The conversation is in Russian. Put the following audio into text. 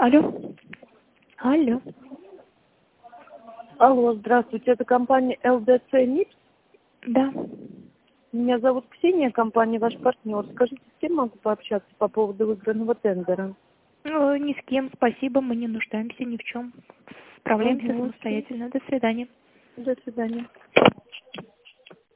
Алло. Алло. Алло, здравствуйте, это компания ЛДЦ МИПС? Да. Меня зовут Ксения, компания ваш партнер. Скажите, с кем могу пообщаться по поводу выигранного тендера? Ни с кем, спасибо, мы не нуждаемся ни в чем. Справляемся Угу. самостоятельно. До свидания. До свидания.